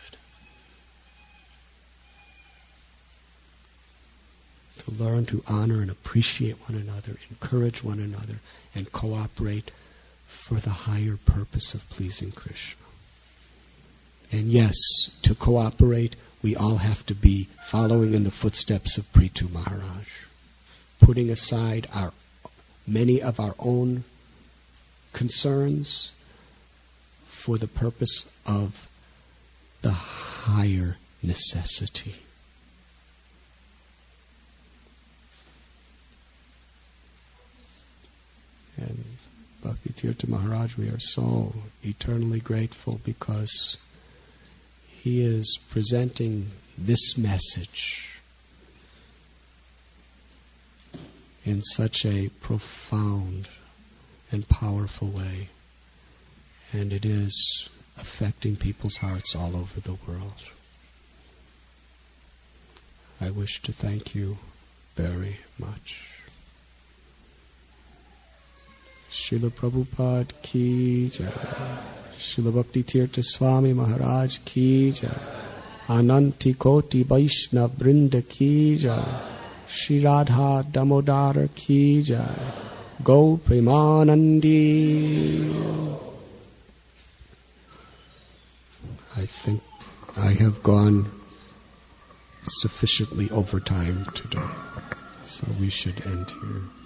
To learn to honor and appreciate one another, encourage one another, and cooperate for the higher purpose of pleasing Krishna. And yes, to cooperate, we all have to be following in the footsteps of Prithu Maharaj, putting aside our many of our own concerns for the purpose of the higher necessity. And Bhakti Tirtha Maharaj, we are so eternally grateful because he is presenting this message in such a profound and powerful way. And it is affecting people's hearts all over the world. I wish to thank you very much. Srila Prabhupada ki jai. Srila Bhakti Tirtha Swami Maharaj ki jai. Ananti Koti Vaishnav Vrinda ki jai. Shri Radha Damodara ki jai. Go Premanandi. I think I have gone sufficiently over time today, so we should end here.